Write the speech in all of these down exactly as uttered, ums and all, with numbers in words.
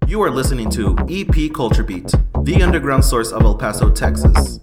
You are listening to E P Culture Beat, the underground source of El Paso, Texas.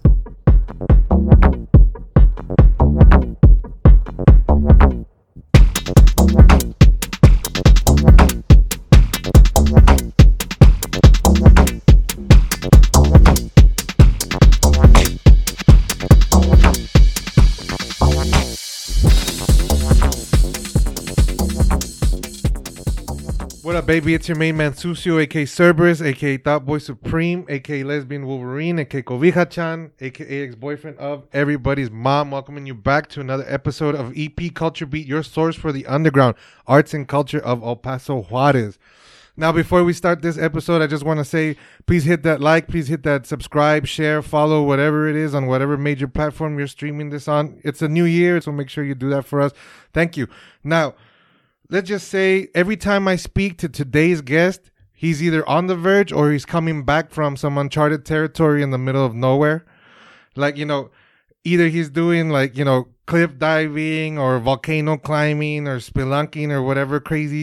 What up, baby? It's your main man, Sucio, a k a. Cerberus, a k a. Thought Boy Supreme, a k a. Lesbian Wolverine, a k a. Cobija-chan, a k a ex-boyfriend of everybody's mom. Welcoming you back to another episode of E P Culture Beat, your source for the underground arts and culture of El Paso, Juarez. Now, before we start this episode, I just want to say, please hit that like, please hit that subscribe, share, follow, whatever it is on whatever major platform you're streaming this on. It's a new year, so make sure you do that for us. Thank you. Now, let's just say every time I speak to today's guest, he's either on the verge or he's coming back from some uncharted territory in the middle of nowhere. Like, you know, either he's doing like, you know, cliff diving or volcano climbing or spelunking or whatever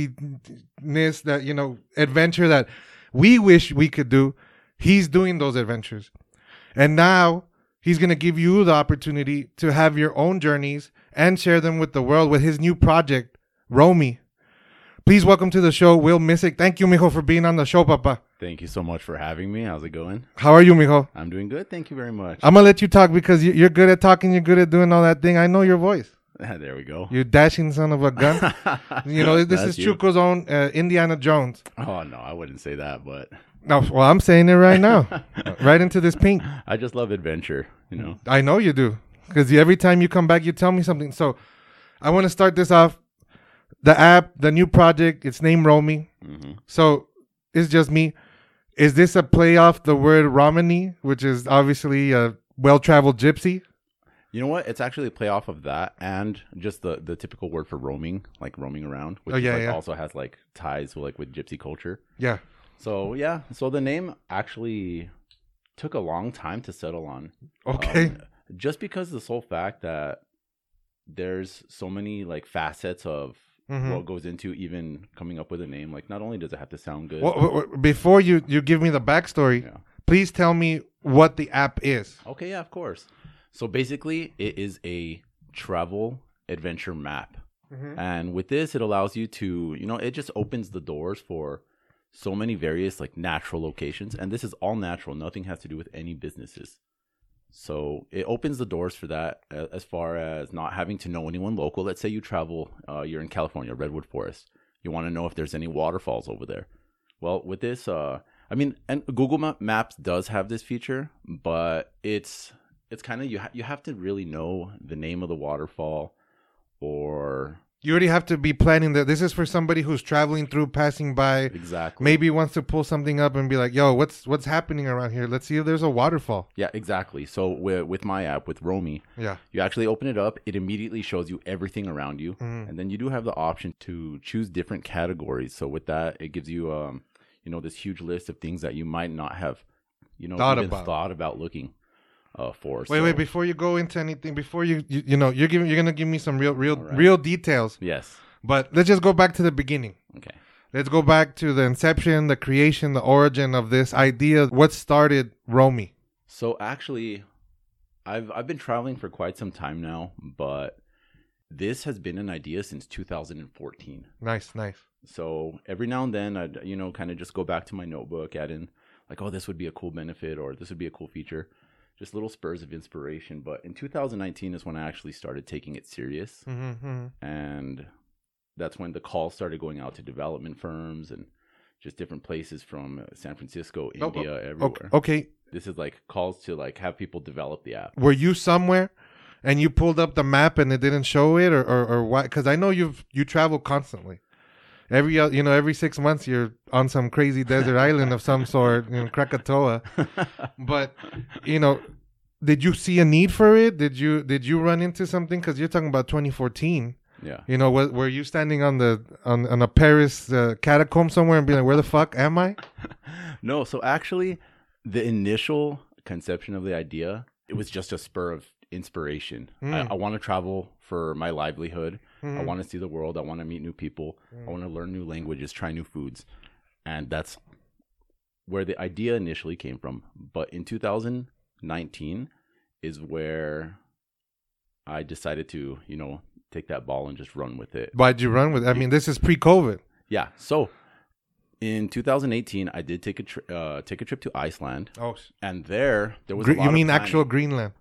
craziness that, you know, adventure that we wish we could do. He's doing those adventures. And now he's going to give you the opportunity to have your own journeys and share them with the world with his new project, Romy. Please welcome to the show, Will Missick. Thank you, mijo, for being on the show, papa. Thank you so much for having me. How's it going? How are you, mijo? I'm doing good. Thank you very much. I'm going to let you talk because you- you're good at talking. You're good at doing all that thing. I know your voice. There we go. You dashing son of a gun. You know, this That's is you. Chuco's own uh, Indiana Jones. Oh, no, I wouldn't say that, but No, well, I'm saying it right now. Right into this pink. I just love adventure, you know. I know you do. Because every time you come back, you tell me something. So I want to start this off. The app, the new project, it's named Romy. Mm-hmm. So it's just me. Is this a play off the word Romany, which is obviously a well-traveled gypsy? You know what? It's actually a play off of that and just the, the typical word for roaming, like roaming around, which Oh, yeah, is, like, yeah. also has like ties with, like with gypsy culture. Yeah. So yeah, so the name actually took a long time to settle on. Okay. Um, just because of the sole fact that there's so many like facets of Mhm. what goes into even coming up with a name. Like, not only does it have to sound good. Well, w- w- before you, you give me the backstory, Yeah. please tell me what the app is. Okay, yeah, of course. So basically, it is a travel adventure map. Mhm. And with this, it allows you to, you know, it just opens the doors for so many various like natural locations. And this is all natural. Nothing has to do with any businesses. So it opens the doors for that uh, as far as not having to know anyone local. Let's say you travel, uh, you're in California, Redwood Forest. You want to know if there's any waterfalls over there. Well, with this, uh, I mean, and Google Ma- Maps does have this feature, but it's it's kind of, you, ha- you have to really know the name of the waterfall, or You already have to be planning that. This is for somebody who's traveling through, passing by, exactly. maybe wants to pull something up and be like, yo, what's what's happening around here? Let's see if there's a waterfall. Yeah, exactly. So with, with my app, with Romy, Yeah. you actually open it up. It immediately shows you everything around you. Mhm. And then you do have the option to choose different categories. So with that, it gives you, um, you know, this huge list of things that you might not have, you know, Thought even about. thought about looking uh, for. Wait, So- wait, before you go into anything, before you, you, you know, you're giving, you're going to give me some real, real, All right. real details. Yes. But let's just go back to the beginning. Okay. Let's go back to the inception, the creation, the origin of this idea. What started Romy? So actually, I've I've been traveling for quite some time now, but this has been an idea since two thousand fourteen. Nice, nice. So every now and then, I'd, you know, kind of just go back to my notebook, add in like, oh, this would be a cool benefit, or this would be a cool feature. Just little spurs of inspiration. But in two thousand nineteen is when I actually started taking it serious. Mm-hmm. And that's when the calls started going out to development firms and just different places from uh, San Francisco, Oh, India, Okay, everywhere. okay. This is like calls to like have people develop the app. Were you somewhere and you pulled up the map and it didn't show it, or, or, or why? Because I know you've you travel constantly. Every uh, you know every six months you're on some crazy desert island of some sort, you know, Krakatoa. But you know, did you see a need for it? Did you did you run into something? Because you're talking about twenty fourteen. Yeah. You know, were, were you standing on the on, on a Paris uh, catacomb somewhere and being like, "Where the fuck am I?" No, so actually, the initial conception of the idea, it was just a spur of inspiration. Mm. I, I want to travel for my livelihood. Mm. I want to see the world. I want to meet new people. I want to learn new languages, try new foods. And that's where the idea initially came from. But in two thousand nineteen is where I decided to, you know, take that ball and just run with it. Why'd you run with it? I mean, this is pre-COVID. Yeah. So in two thousand eighteen, I did take a tri- uh, take a trip to Iceland. Oh, and there there was Gre- a lot you of mean planning. actual Greenland?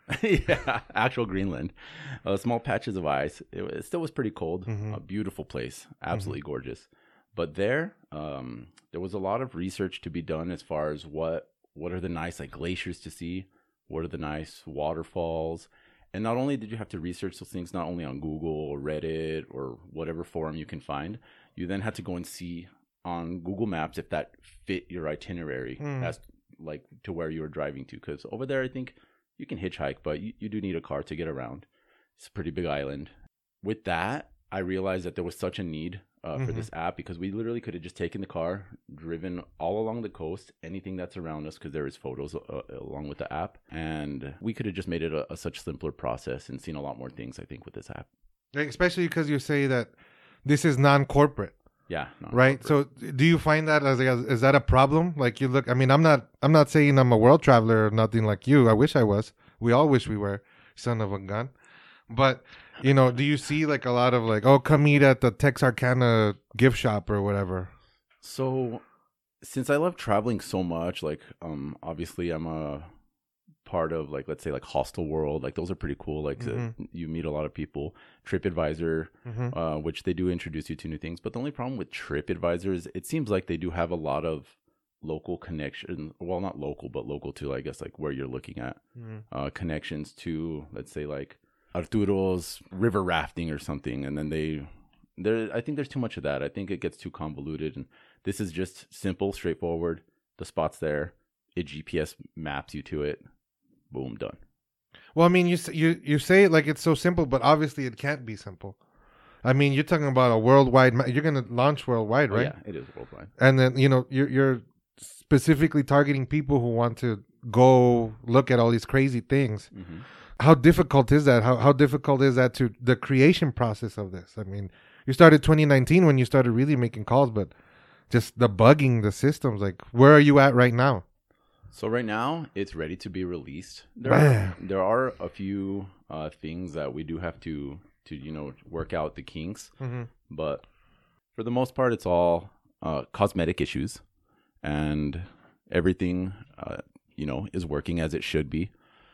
Yeah, actual Greenland. Uh, small patches of ice. It, it still was pretty cold. Mhm. A beautiful place, absolutely gorgeous. But there, um, there was a lot of research to be done as far as what what are the nice like glaciers to see, what are the nice waterfalls, and not only did you have to research those things not only on Google or Reddit or whatever forum you can find, you then had to go and see on Google Maps if that fit your itinerary Mm. as like to where you were driving to. Because over there, I think you can hitchhike, but you, you do need a car to get around. It's a pretty big island. With that, I realized that there was such a need uh, for Mhm. this app because we literally could have just taken the car, driven all along the coast, anything that's around us, because there is photos uh, along with the app. And we could have just made it a, a such simpler process and seen a lot more things, I think, with this app. Like, especially because you say that this is non-corporate, Yeah. no, right? So, do you find that as, as is that a problem? Like, you look. I mean, I'm not. I'm not saying I'm a world traveler or nothing like you. I wish I was. We all wish we were. Son of a gun. But you know, do you see like a lot of like, oh, come eat at the Texarkana gift shop or whatever? So, since I love traveling so much, like, um, obviously I'm a part of like, let's say like Hostel World, like those are pretty cool. Like Mhm. uh, you meet a lot of people. TripAdvisor, Mm-hmm. uh, which they do introduce you to new things. But the only problem with TripAdvisor is it seems like they do have a lot of local connection. Well, not local, but local to, I guess, like where you're looking at Mm-hmm. uh, connections to, let's say like Arturo's river rafting or something. And then they, there, I think there's too much of that. I think it gets too convoluted. And this is just simple, straightforward. The spot's there. It G P S maps you to it. Boom, done. Well, I mean, you s- you you say it like it's so simple, but obviously it can't be simple. I mean, you're talking about a worldwide. Ma- you're gonna launch worldwide, Oh, right? yeah, it is worldwide. And then you know you're you're specifically targeting people who want to go look at all these crazy things. Mm-hmm. How difficult is that? How how difficult is that to the creation process of this? I mean, you started twenty nineteen when you started really making calls, but just the bugging the systems. Like, where are you at right now? So right now, it's ready to be released. There Man. are, there are a few uh, things that we do have to, to you know, work out the kinks. Mm-hmm. But for the most part, it's all uh, cosmetic issues. And everything, uh, you know, is working as it should be.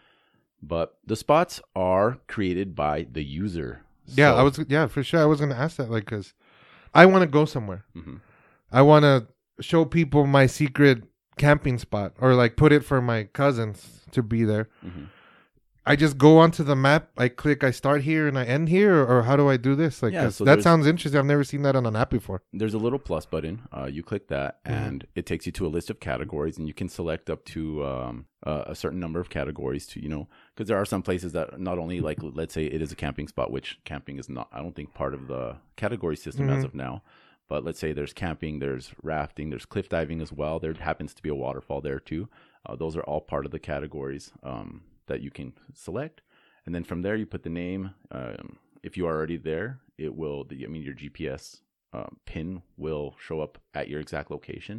But the spots are created by the user. Yeah, So- I was. Yeah, for sure. I was gonna ask that, like, cause I want to go somewhere. Mhm. I want to show people my secret camping spot, or like put it for my cousins to be there. Mhm. I just go onto the map. I click. I start here and I end here, or, or how do I do this? Like, Yeah, 'cause so that there's- sounds interesting. I've never seen that on an app before. There's a little plus button. Uh, you click that, Mhm. and it takes you to a list of categories, and you can select up to um, uh, a certain number of categories. To you know, because there are some places that not only like, let's say it is a camping spot, which camping is not. I don't think part of the category system as Mhm. of now. But let's say there's camping, there's rafting, there's cliff diving as well. There happens to be a waterfall there too. Uh, those are all part of the categories um, that you can select. And then from there, you put the name. Um, if you are already there, it will, the, I mean, your G P S uh, pin will show up at your exact location.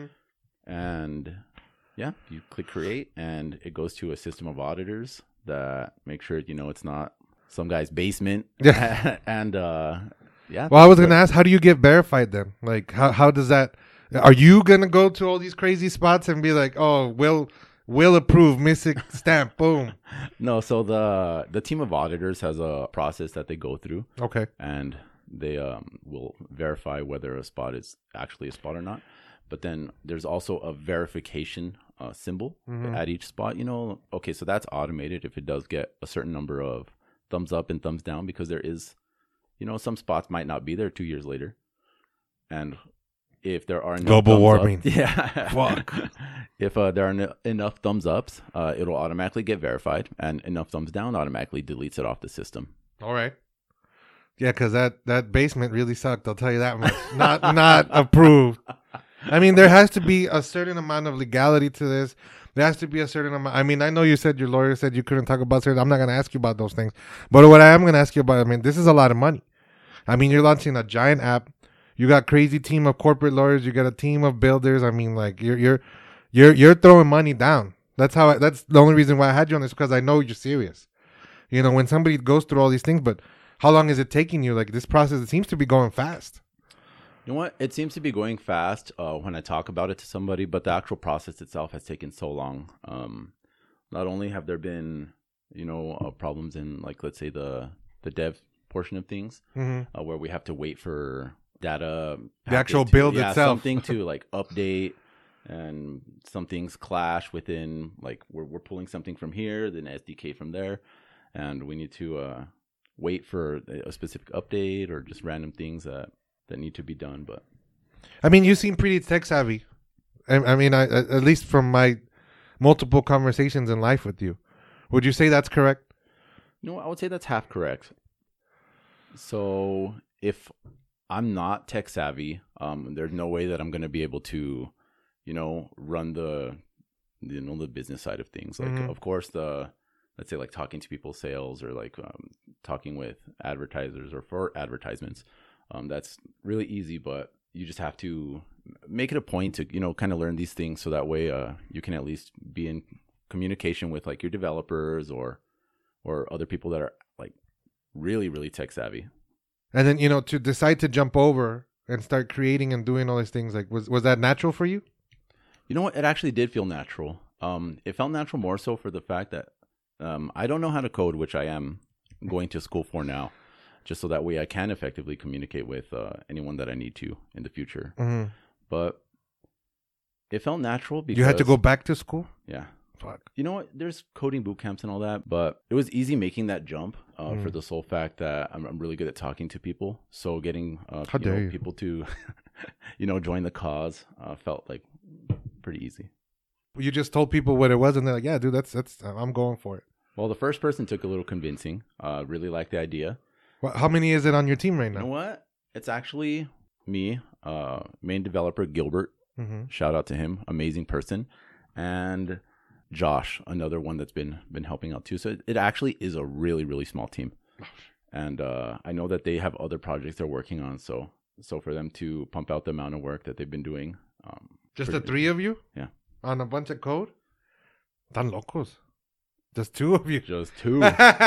And yeah, you click create, and it goes to a system of auditors that make sure, you know, it's not some guy's basement. Yeah. and uh, yeah. Well, I was gonna ask, how do you get verified then? Like, how how does that? Are you gonna go to all these crazy spots and be like, oh, will will approve, missing stamp, boom? No, so the the team of auditors has a process that they go through, Okay. and they um, will verify whether a spot is actually a spot or not. But then there's also a verification uh, symbol Mhm. at each spot. You know, okay, so that's automated if it does get a certain number of thumbs up and thumbs down, because there is, you know, some spots might not be there two years later. And if there are enough Global thumbs warming. up, yeah, Fuck. if uh, there are en- enough thumbs ups, uh, it'll automatically get verified, and enough thumbs down automatically deletes it off the system. All right. Yeah, because that, that basement really sucked. I'll tell you that much. Not not approved. I mean, there has to be a certain amount of legality to this. There has to be a certain amount. I mean, I know you said your lawyer said you couldn't talk about certain. I'm not going to ask you about those things. But what I am going to ask you about, I mean, this is a lot of money. I mean, you're launching a giant app. You got crazy team of corporate lawyers. You got a team of builders. I mean, like you're you're you're you're throwing money down. That's how. I, that's the only reason why I had you on this, because I know you're serious. You know, when somebody goes through all these things, but how long is it taking you? Like this process, it seems to be going fast. You know what? It seems to be going fast uh, when I talk about it to somebody, but the actual process itself has taken so long. Um, not only have there been, you know, uh, problems in, like, let's say the the dev portion of things, mm-hmm. uh, where we have to wait for data, the actual to, build yeah, itself, something to like update, and some things clash within, like we're we're pulling something from here, then S D K from there, and we need to uh, wait for a specific update or just random things that. that need to be done. But I mean, you seem pretty tech savvy. I, I mean, I, at least from my multiple conversations in life with you, would you say that's correct? No, I would say that's half correct. So if I'm not tech savvy, um, there's no way that I'm going to be able to, you know, run the, you know, the business side of things. Like, mm-hmm. of course, the, let's say like talking to people, sales, or like um, talking with advertisers or for advertisements. Um, that's really easy, but you just have to make it a point to, you know, kind of learn these things so that way uh, you can at least be in communication with like your developers or or other people that are like really, really tech savvy. And then, you know, to decide to jump over and start creating and doing all these things, like was was that natural for you? You know what? It actually did feel natural. Um, it felt natural more so for the fact that um, I don't know how to code, which I am going to school for now. Just so that way I can effectively communicate with uh, anyone that I need to in the future. Mm-hmm. But it felt natural because... You had to go back to school? Yeah. Fuck. You know what? There's coding boot camps and all that, but it was easy making that jump uh, mm. for the sole fact that I'm, I'm really good at talking to people. So getting uh, How you dare know, you. people to, you know, join the cause uh, felt like pretty easy. You just told people what it was and they're like, yeah, dude, that's, that's, I'm going for it. Well, the first person took a little convincing. Uh, really liked the idea. Well, how many is it on your team right now? You know what? It's actually me, uh, main developer Gilbert. Mm-hmm. Shout out to him, amazing person, and Josh, another one that's been been helping out too. So it, it actually is a really really small team, and uh, I know that they have other projects they're working on. So so for them to pump out the amount of work that they've been doing, um, just the three of you, yeah, on a bunch of code, tan locos. Just two of you. Just two.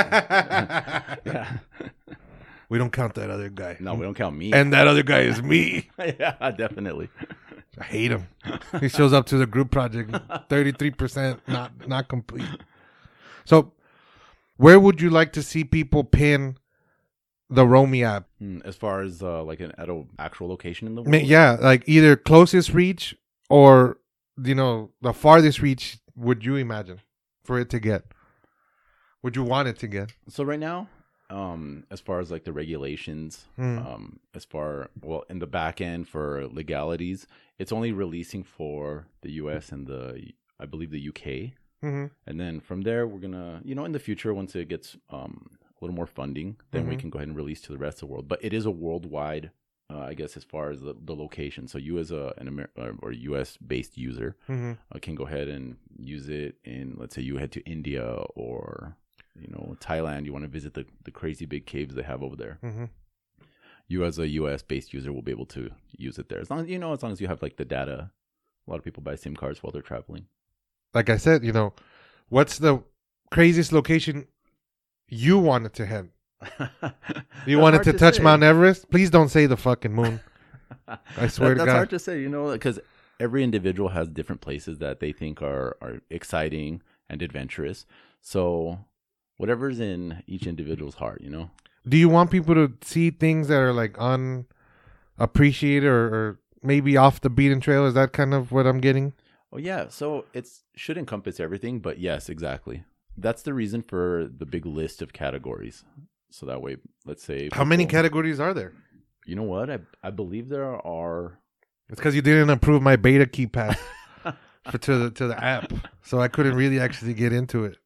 Yeah. We don't count that other guy. No, we don't count me. And that other guy is me. Yeah, definitely. I hate him. He shows up to the group project, thirty-three percent not not complete. So, where would you like to see people pin the Romy app? As far as uh, like an at an actual location in the world? Yeah, like either closest reach or, you know, the farthest reach would you imagine for it to get? Would you want it to get? So right now, um, as far as like the regulations, mm. um, as far, well, in the back end for legalities, it's only releasing for the U S and the, I believe the U K. Mm-hmm. And then from there, we're going to, you know, in the future, once it gets um, a little more funding, then mm-hmm. we can go ahead and release to the rest of the world. But it is a worldwide, uh, I guess, as far as the, the location. So you as a an Amer- or U S based user mm-hmm. uh, can go ahead and use it in, let's say you head to India or, you know, Thailand, you want to visit the, the crazy big caves they have over there. Mm-hmm. You as a U S based user will be able to use it there. As long as, you know, as long as you have like the data. A lot of people buy SIM cards while they're traveling. Like I said, you know, what's the craziest location you wanted to head? You wanted to, to touch say. Mount Everest? Please don't say the fucking moon. I swear that, to that's God. That's hard to say, you know, because every individual has different places that they think are, are exciting and adventurous. So whatever's in each individual's heart, you know? Do you want people to see things that are like unappreciated or, or maybe off the beaten trail? Is that kind of what I'm getting? Oh, yeah. So it should encompass everything, but yes, exactly. That's the reason for the big list of categories. So that way, let's say... How people, many categories are there? You know what? I I believe there are... It's because you didn't approve my beta key pass for, to, the, to the app. So I couldn't really actually get into it.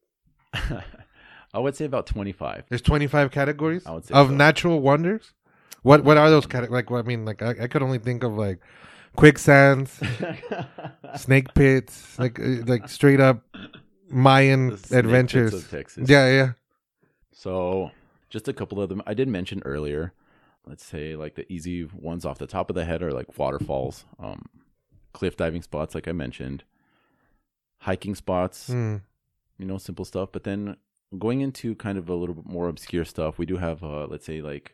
I would say about twenty-five. There's twenty-five categories I would say of so. natural wonders? What What are those categories? Like, well, I mean, like I, I could only think of like quicksands, snake pits, like like straight up Mayan adventures. Of Texas. Yeah, yeah. So just a couple of them. I did mention earlier let's say like the easy ones off the top of the head are like waterfalls, um, cliff diving spots, like I mentioned, hiking spots, Mm. you know, simple stuff. But then going into kind of a little bit more obscure stuff, we do have, uh, let's say, like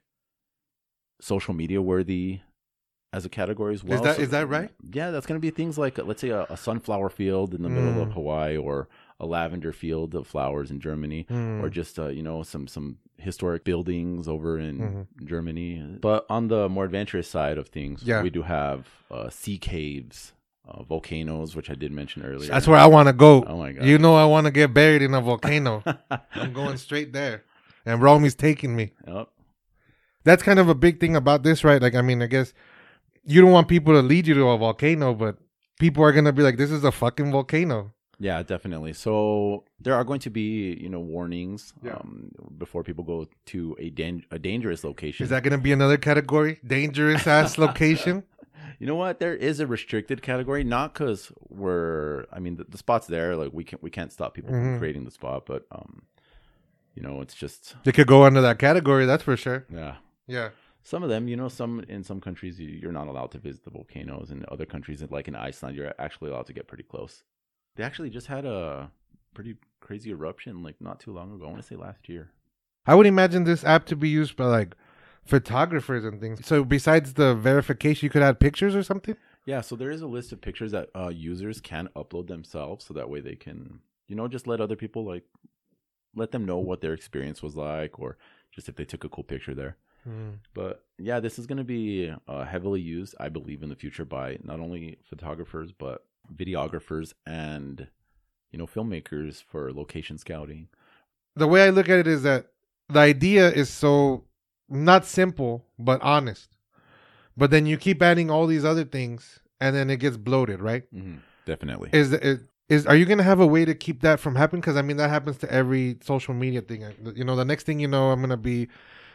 social media worthy as a category as well. Is that So- is that right? Yeah, that's going to be things like, uh, let's say, a, a sunflower field in the middle of Mm. Hawaii, or a lavender field of flowers in Germany, Mm. or just, uh, you know, some some historic buildings over in Mhm. Germany. But on the more adventurous side of things, Yeah. we do have uh, sea caves, uh, volcanoes, which I did mention earlier. That's where I want to go. Oh my God. You know I want to get buried in a volcano. I'm going straight there, and Romy's taking me. Yep. That's kind of a big thing about this, right? Like, I mean, I guess you don't want people to lead you to a volcano, but people are gonna be like, "This is a fucking volcano." Yeah, definitely. So there are going to be, you know, warnings Yeah. um, before people go to a dan- a dangerous location. Is that gonna be another category? Dangerous ass location. You know what? There is a restricted category, not because we're. I mean, the, the spot's there. Like we can't we can't stop people Mhm. from creating the spot, but um, you know, it's just They could go under that category. That's for sure. yeah. Yeah. Some of them, you know, some in some countries you, you're not allowed to visit the volcanoes. In other countries, like in Iceland, you're actually allowed to get pretty close. They actually just had a pretty crazy eruption like not too long ago. I want to say last year. I would imagine this app to be used by like photographers and things. So besides the verification, you could add pictures or something. Yeah, so there is a list of pictures that uh, users can upload themselves, so that way they can, you know, just let other people like let them know what their experience was like, or just if they took a cool picture there. Mm. But yeah, this is going to be uh, heavily used, I believe, in the future by not only photographers but videographers and, you know, filmmakers for location scouting. The way I look at it is that the idea is so not simple but honest. But then you keep adding all these other things, and then it gets bloated, right? Mm-hmm. Definitely. Is is, is are you gonna have a way to keep that from happening? Because I mean that happens to every social media thing. You know, the next thing you know, I'm gonna be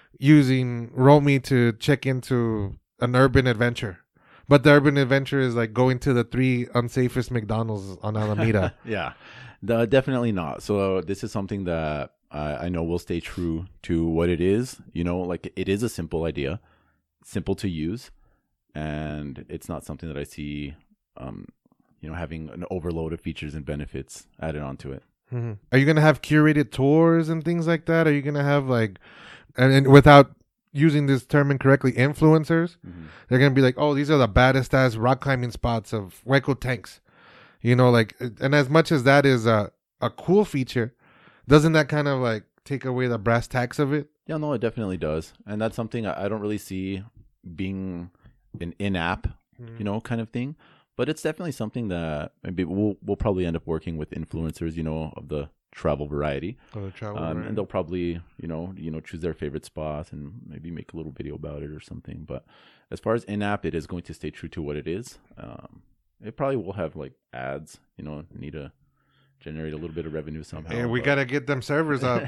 using Romy to check into an urban adventure, but the urban adventure is like going to the three unsafest McDonald's on Alameda. Yeah, the, definitely not. So this is something that I, I know will stay true to what it is. You know, like it is a simple idea, simple to use, and it's not something that I see, um, you know, having an overload of features and benefits added onto it. Mm-hmm. Are you gonna have curated tours and things like that? Are you gonna have like, and, and without using this term incorrectly, influencers? Mm-hmm. They're gonna be like, oh, these are the baddest ass rock climbing spots of Hueco Tanks. You know, like, and as much as that is a a cool feature, doesn't that kind of like take away the brass tacks of it? Yeah, no, it definitely does, and that's something I, I don't really see being an in-app, you know, kind of thing. But it's definitely something that maybe we'll we'll probably end up working with influencers, you know, of the travel variety, Oh, the travel, um, right? and they'll probably, you know, you know, choose their favorite spot and maybe make a little video about it or something. But as far as in-app, it is going to stay true to what it is. Um, it probably will have like ads, you know, need to generate a little bit of revenue somehow. Yeah, we but- gotta get them servers up.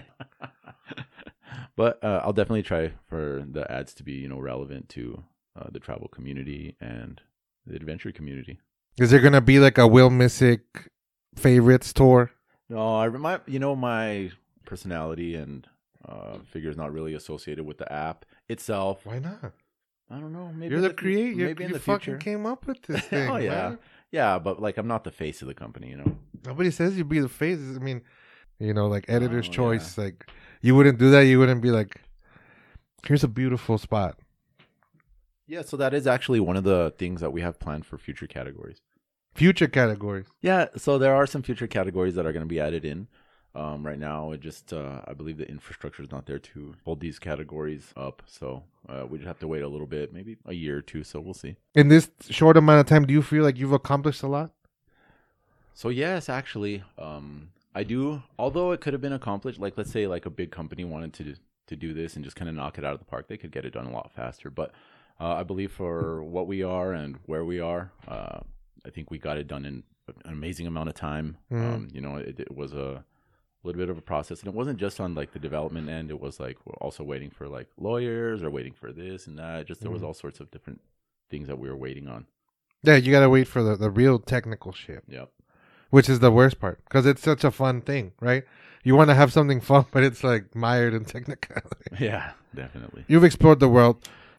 But uh, I'll definitely try for the ads to be, you know, relevant to uh, the travel community and the adventure community. Is there gonna be like a Will Missick favorites tour? No, I my you know my personality and uh, figure is not really associated with the app itself. Why not? I don't know. Maybe You're in the fu- creator. You, Maybe in you the fucking future. came up with this thing. Oh yeah, man. yeah. But like, I'm not the face of the company, you know. Nobody says you be the face. I mean, you know, like editor's Oh, choice. Like you wouldn't do that. You wouldn't be like, here's a beautiful spot. Yeah. So that is actually one of the things that we have planned for future categories. Future categories. Yeah, so there are some future categories that are going to be added in. Um, right now, it just uh, I believe the infrastructure is not there to hold these categories up, so uh, we just have to wait a little bit, maybe a year or two. So we'll see. In this short amount of time, do you feel like you've accomplished a lot? So yes, actually, um, I do. Although it could have been accomplished, like let's say like a big company wanted to to do this and just kind of knock it out of the park, they could get it done a lot faster. But uh, I believe for what we are and where we are, uh, I think we got it done in an amazing amount of time. Mhm. Um, you know, it, it was a little bit of a process, and it wasn't just on like the development end. It was like we're also waiting for like lawyers or waiting for this and that. Just there was Mhm. all sorts of different things that we were waiting on. Yeah, you gotta wait for the, the real technical shit, Yep. which is the worst part because it's such a fun thing, right? You want to have something fun, but it's like mired in technicality. Yeah, definitely. You've explored the world.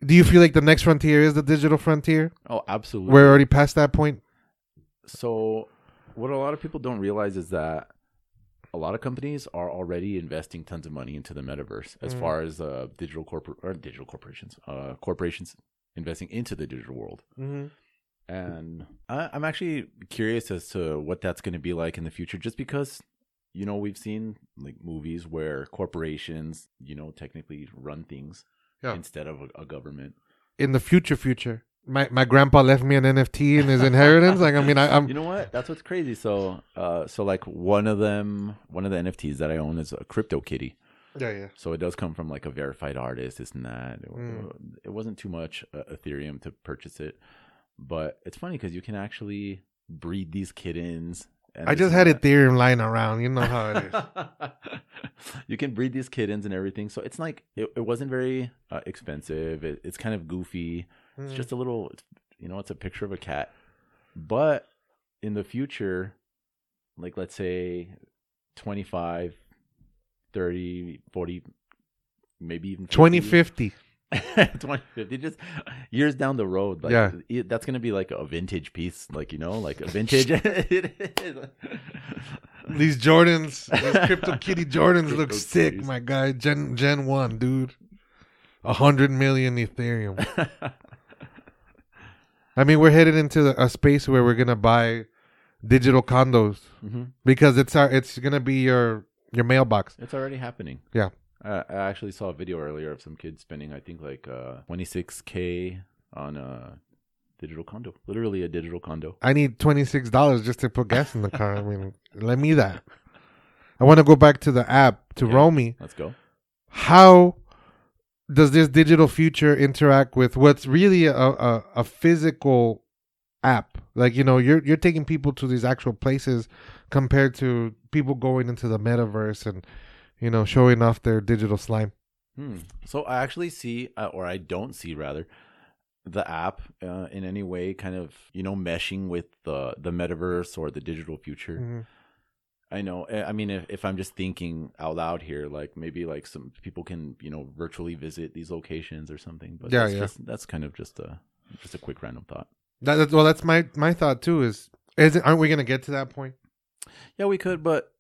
Do you feel like the next frontier is the digital frontier? Oh, absolutely. We're already past that point. So, what a lot of people don't realize is that a lot of companies are already investing tons of money into the metaverse, as mm. far as uh, digital corpor or digital corporations, uh, corporations investing into the digital world. Mm-hmm. And I, I'm actually curious as to what that's going to be like in the future, just because, you know, we've seen like movies where corporations, you know, technically run things yeah. instead of a, a government. In the future, future. My my grandpa left me an N F T in his inheritance. Like, I mean, I, I'm. You know what? That's what's crazy. So, uh, so like one of them, one of the N F Ts that I own is a Crypto Kitty. Yeah, yeah. So it does come from like a verified artist, this and that. It, mm. it wasn't too much uh, Ethereum to purchase it, but it's funny because you can actually breed these kittens. And I just had that. Ethereum lying around. You know how it is. You can breed these kittens and everything. So it's like it, it wasn't very uh, expensive. It, it's kind of goofy. It's just a little, you know, it's a picture of a cat. But in the future, like let's say twenty-five, thirty, forty, maybe even fifty. twenty fifty. twenty fifty, just years down the road. Like, yeah. It, that's going to be like a vintage piece, like, you know, like a vintage. These Jordans, these Crypto Kitty Jordans Crypto look sick, kitties. My guy. Gen Gen one, dude. A hundred million Ethereum. I mean, we're headed into a space where we're gonna buy digital condos mm-hmm. because it's our, it's gonna be your your mailbox. It's already happening. Yeah, uh, I actually saw a video earlier of some kids spending, I think, like uh, twenty-six K on a digital condo. Literally a digital condo. I need twenty-six dollars just to put gas in the car. I mean, let me that. I want to go back to the app to okay. Romy. Let's go. How does this digital future interact with what's really a, a, a physical app? Like, you know, you're you're taking people to these actual places compared to people going into the metaverse and, you know, showing off their digital slime. Hmm. So I actually see, uh, or I don't see rather, the app uh, in any way kind of, you know, meshing with the, the metaverse or the digital future. Mm-hmm. I know. I mean, if, if I'm just thinking out loud here, like maybe like some people can, you know, virtually visit these locations or something. But yeah, that's, yeah. Just, that's kind of just a just a quick random thought. That, that's, well, that's my, my thought too. Is is it, aren't we going to get to that point? Yeah, we could, but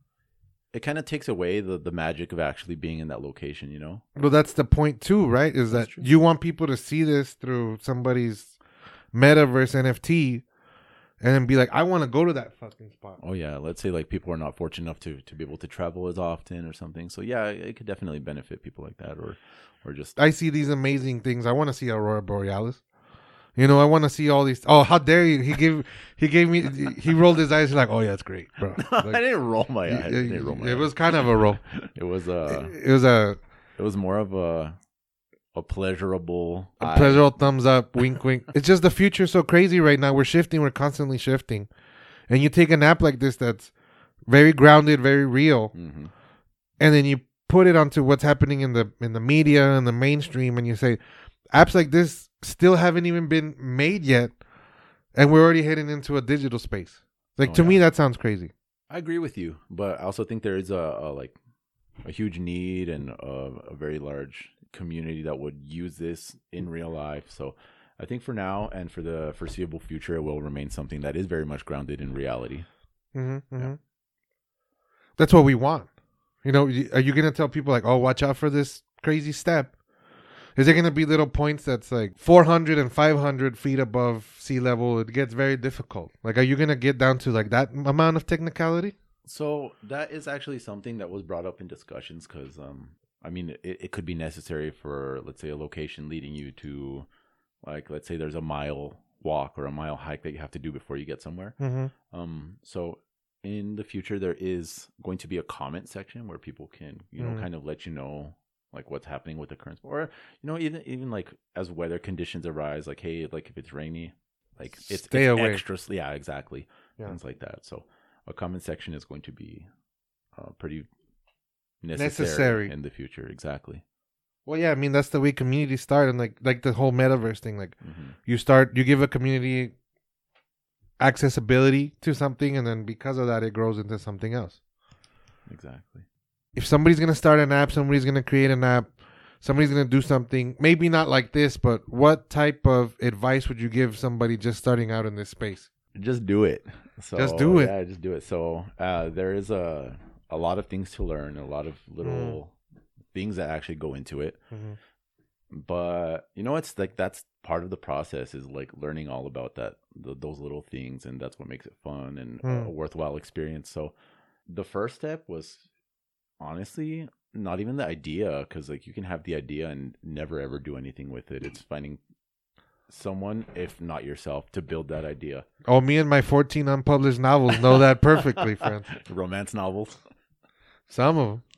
it kind of takes away the, the magic of actually being in that location. You know. Well, that's the point too, right? Is that's that true. You want people to see this through somebody's metaverse N F T. And then be like, I want to go to that fucking spot. Oh, yeah. Let's say like people are not fortunate enough to, to be able to travel as often or something. So, yeah, it could definitely benefit people like that or or just. I see these amazing things. I want to see Aurora Borealis. You know, I want to see all these. Oh, how dare you. He gave he gave me. He rolled his eyes like, oh, yeah, it's great, bro. Like, I didn't roll my eyes. I didn't roll my it eyes. was kind of a roll. It was a. It, it was a. It was more of a. A pleasurable, a pleasurable thumbs up, wink, wink. It's just the future so crazy right now. We're shifting. We're constantly shifting. And you take an app like this that's very grounded, very real, mm-hmm. and then you put it onto what's happening in the in the media and the mainstream, and you say apps like this still haven't even been made yet, and we're already heading into a digital space. Like oh, to yeah. me, that sounds crazy. I agree with you, but I also think there is a, a like a huge need and a, a very large community that would use this in real life. So I think for now and for the foreseeable future, it will remain something that is very much grounded in reality. Mm-hmm, mm-hmm. Yeah. That's what we want. You know, are you going to tell people like, oh, watch out for this crazy step? Is there going to be little points that's like four hundred and five hundred feet above sea level? It gets very difficult. Like, are you going to get down to like that amount of technicality? So that is actually something that was brought up in discussions because, um, I mean, it, it could be necessary for, let's say, a location leading you to, like, let's say there's a mile walk or a mile hike that you have to do before you get somewhere. Mm-hmm. Um, so in the future, there is going to be a comment section where people can, you know, mm-hmm. kind of let you know, like, what's happening with the current, or, you know, even, even like, as weather conditions arise, like, hey, like, if it's rainy, like, it's, Stay it's away. extra, yeah, exactly, yeah. Things like that. So a comment section is going to be uh, pretty... Necessary, necessary in the future, exactly. Well, yeah, I mean that's the way communities start, and like like the whole metaverse thing. Like mm-hmm. you start, you give a community accessibility to something, and then because of that, it grows into something else. Exactly. If somebody's gonna start an app, somebody's gonna create an app, somebody's gonna do something, maybe not like this, but what type of advice would you give somebody just starting out in this space? Just do it. So, Just do it. Yeah, just do it. So uh, there is a a lot of things to learn, a lot of little mm. things that actually go into it. Mm-hmm. But you know, it's like that's part of the process is like learning all about that, the, those little things, and that's what makes it fun and mm. a worthwhile experience. So the first step was honestly not even the idea, because like you can have the idea and never ever do anything with it. It's finding someone, if not yourself, to build that idea. Oh, me and my fourteen unpublished novels know that perfectly, friends. Romance novels. Some of them.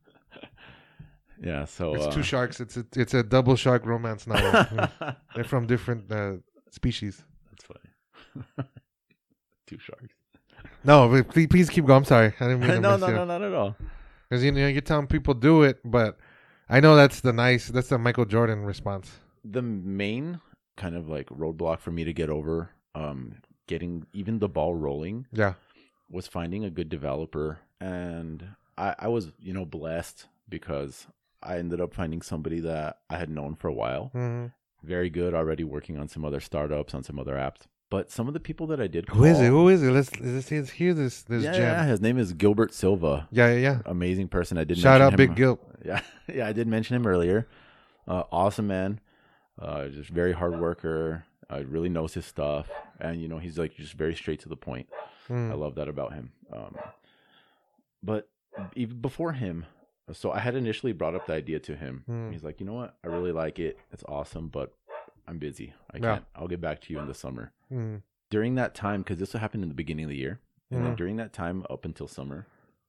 Yeah, so it's uh, two sharks. It's a it's a double shark romance novel. They're from different uh, species. That's funny. Two sharks. No, but please, please keep going. I'm sorry, I didn't mean to no, mess no, you no, up. not at all. Because you know you're telling people do it, but I know that's the nice. That's the Michael Jordan response. The main kind of like roadblock for me to get over, um, getting even the ball rolling, yeah, was finding a good developer, and I, I was you know blessed because I ended up finding somebody that I had known for a while. Mm-hmm. Very good, already working on some other startups, on some other apps. But some of the people that I did call, Who is it? Who is it? Let's, let's, let's hear this this yeah, gem. Yeah, his name is Gilbert Silva. Yeah, yeah, yeah. Amazing person. I did Shout out him. Big Gil. Yeah, yeah, I did mention him earlier. Uh, awesome man. Uh, just very hard worker. Uh, really knows his stuff. And, you know, he's like just very straight to the point. Mm. I love that about him. Um, but even before him, so I had initially brought up the idea to him. Mm. He's like, you know what? I really like it. It's awesome, but I'm busy. I can't. Yeah. I'll get back to you in the summer. Mm. During that time, because this happened in the beginning of the year, and mm. then during that time up until summer,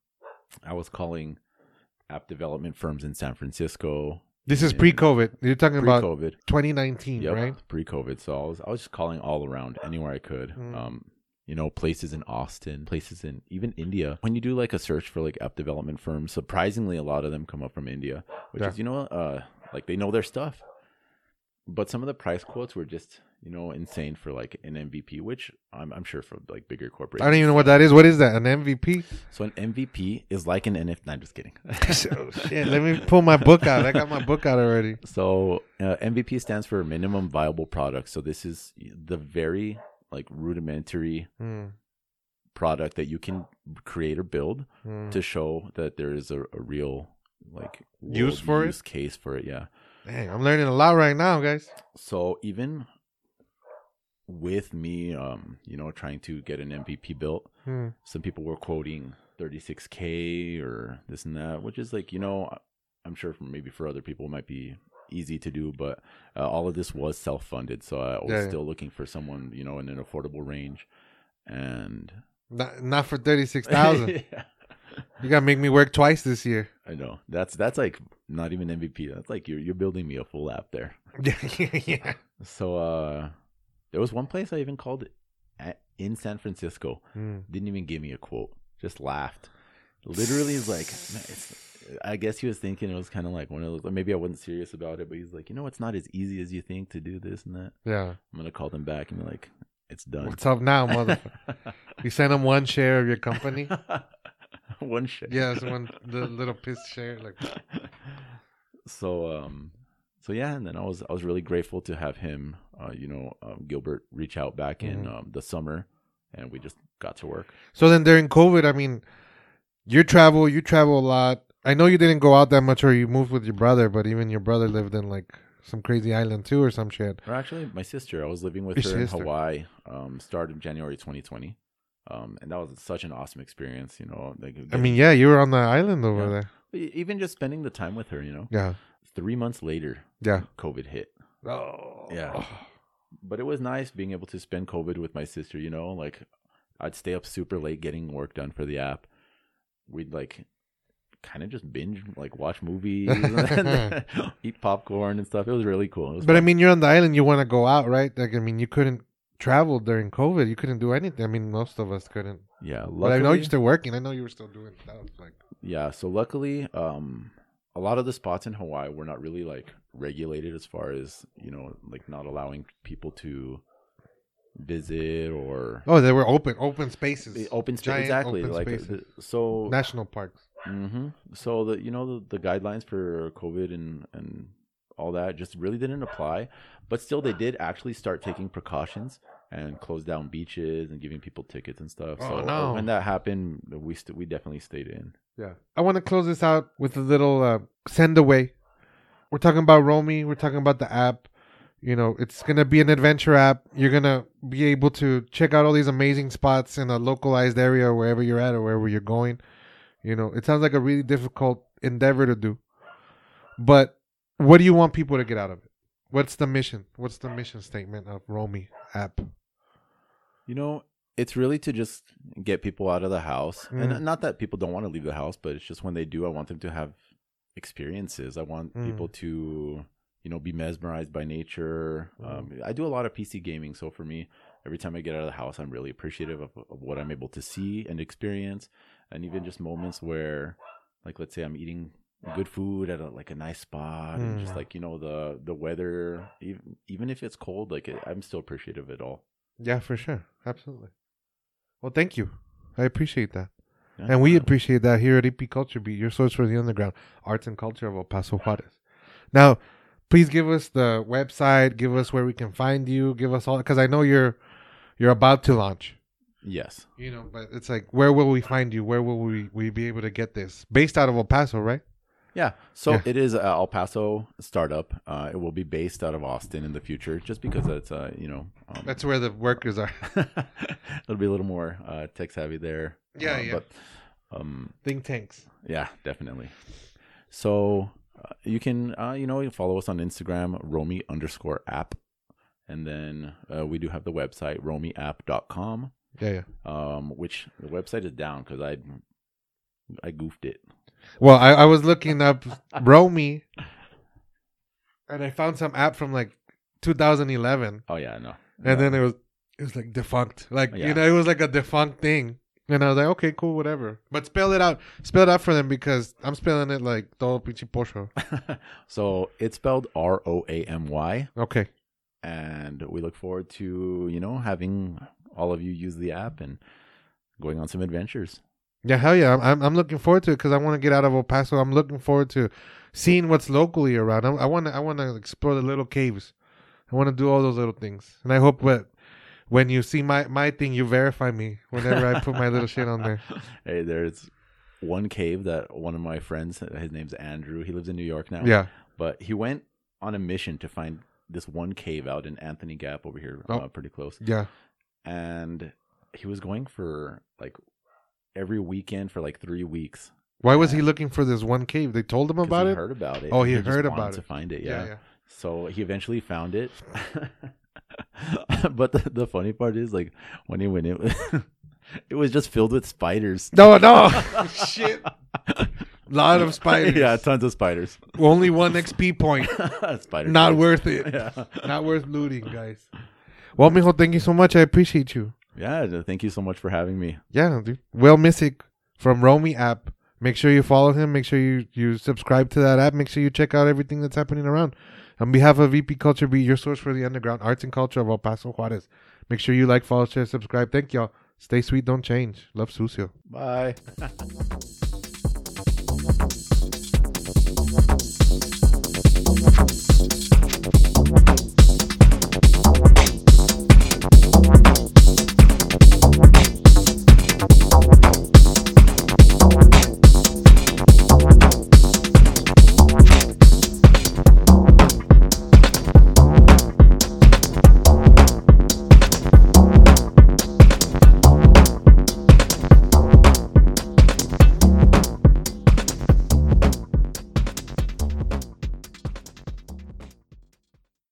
I was calling app development firms in San Francisco. This is pre-COVID. You're talking pre-COVID. about twenty nineteen, yep, right? Pre-COVID. So I was I was just calling all around, anywhere I could. Mm. Um, you know, places in Austin, places in even India. When you do like a search for like app development firms, surprisingly, a lot of them come up from India, which yeah. is, you know, uh, like they know their stuff. But some of the price quotes were just, you know, insane for like an M V P, which I'm, I'm sure for like bigger corporations. I don't even know what that is. What is that? An M V P? So an M V P is like an N F T. No, I'm just kidding. So, shit, let me pull my book out. I got my book out already. So uh, M V P stands for minimum viable product. So this is the very like rudimentary mm. product that you can create or build mm. to show that there is a, a real like use for use it, case for it. Yeah. Dang, I'm learning a lot right now, guys. So even with me, um, you know, trying to get an M V P built, hmm. some people were quoting thirty-six K or this and that, which is like, you know, I'm sure for maybe for other people it might be easy to do, but uh, all of this was self-funded. So I was yeah, still yeah. looking for someone, you know, in an affordable range. And not, not for thirty-six thousand. Yeah. You gotta make me work twice this year. I know. That's that's like not even M V P. That's like you're you're building me a full app there. Yeah, yeah. So uh, there was one place I even called at, in San Francisco. Mm. Didn't even give me a quote. Just laughed. Literally, is like, it's, I guess he was thinking it was kind of like one of those. Maybe I wasn't serious about it, but he's like, you know, it's not as easy as you think to do this and that. Yeah. I'm gonna call them back and be like, it's done. What's up now, motherfucker? You send them one share of your company. One share. Yeah, it's one the little piss share. Like, so um, so yeah, and then I was I was really grateful to have him, uh, you know, um, Gilbert reach out back mm-hmm. in um, the summer, and we just got to work. So then during COVID, I mean, you travel, you travel a lot. I know you didn't go out that much, or you moved with your brother, but even your brother lived in like some crazy island too, or some shit. Or actually, my sister, I was living with your her sister. in Hawaii. Um, started January twenty twenty. Um, and that was such an awesome experience, you know. Like, I mean, yeah, you were on the island over yeah. there. Even just spending the time with her, you know. Yeah. Three months later, yeah, COVID hit. Oh. Yeah. But it was nice being able to spend COVID with my sister, you know. Like, I'd stay up super late getting work done for the app. We'd, like, kind of just binge, like, watch movies, and eat popcorn and stuff. It was really cool. Was but, fun. I mean, you're on the island. You want to go out, right? Like, I mean, you couldn't travel during COVID. You couldn't do anything. I mean, most of us couldn't. Yeah, luckily, but I know you're still working. I know you were still doing that. Like, yeah. So luckily, um, a lot of the spots in Hawaii were not really like regulated as far as, you know, like not allowing people to visit or. Oh, they were open, open spaces. Open space, exactly. Open like spaces. so, national parks. Mm-hmm. So the you know the, the guidelines for COVID and and all that just really didn't apply, but still they did actually start taking precautions and close down beaches and giving people tickets and stuff. Oh, so no. when that happened, we st- we definitely stayed in. Yeah. I want to close this out with a little uh, send away. We're talking about Romy. We're talking about the app. You know, it's going to be an adventure app. You're going to be able to check out all these amazing spots in a localized area or wherever you're at or wherever you're going. You know, it sounds like a really difficult endeavor to do. But what do you want people to get out of it? What's the mission? What's the mission statement of Romy app? You know, it's really to just get people out of the house. Mm. And not that people don't want to leave the house, but it's just when they do, I want them to have experiences. I want Mm. people to, you know, be mesmerized by nature. Mm. Um, I do a lot of P C gaming. So for me, every time I get out of the house, I'm really appreciative of, of what I'm able to see and experience. And even just moments where, like, let's say I'm eating good food at a, like a nice spot, and just Mm. like, you know, the the weather, even even if it's cold, like it, I'm still appreciative of it all. Yeah, for sure. Absolutely. Well, thank you. I appreciate that. Yeah. And we appreciate that here at E P Culture Beat, your source for the underground arts and culture of El Paso Juarez. Now, please give us the website, give us where we can find you, give us all, because I know you're you're about to launch. Yes. You know, but it's like, where will we find you? Where will we, we be able to get this? Based out of El Paso, right? Yeah. So Yeah. it is a El Paso startup. Uh, it will be based out of Austin in the future, just because it's, uh, you know, um, That's where the workers are. it'll be a little more uh, tech savvy there. Yeah, Uh, yeah. But um, Think tanks. yeah, definitely. So uh, you can, uh, you know, you follow us on Instagram, Romy underscore app. And then uh, we do have the website, romy app dot com, Yeah, yeah. um, which the website is down because I I goofed it. Well, I, I was looking up Romy, and I found some app from like two thousand eleven, Oh, yeah, no. and then it was it was like defunct, like Yeah. you know, it was like a defunct thing, and I was like, okay, cool, whatever. But spell it out, spell it out for them because I'm spelling it like todo pinche pocho. So it's spelled R O A M Y. Okay, And we look forward to, you know, having all of you use the app and going on some adventures. yeah, hell yeah, I'm I'm, I'm looking forward to it because I want to get out of El Paso. I'm looking forward to seeing what's locally around. I want to I want to explore the little caves. I want to do all those little things, and I hope that when you see my my thing, you verify me whenever I put my little shit on there. Hey, there's one cave that one of my friends, his name's Andrew, he lives in New York now. Yeah. But he went on a mission to find this one cave out in Anthony Gap over here, Oh. uh, pretty close. Yeah. And he was going for like every weekend for like three weeks. Why was he looking for this one cave? They told him 'Cause about he it? heard about it. Oh, he just heard wanted about to it. find it, Yeah, yeah. yeah. So he eventually found it. But the, the funny part is, like, when he went in, it was just filled with spiders. No, no. Shit. Lot of spiders. Yeah, tons of spiders. Only one X P point. Spiders. Not worth it. Yeah. Not worth looting, guys. Well, mijo, thank you so much. I appreciate you. Yeah, thank you so much for having me. Yeah, dude. Will Missick from Romy app. Make sure you follow him. Make sure you, you subscribe to that app. Make sure you check out everything that's happening around. On behalf of V P Culture Beat, your source for the underground arts and culture of El Paso Juarez. Make sure you like, follow, share, subscribe. Thank y'all. Stay sweet, don't change. Love, Sucio. Bye.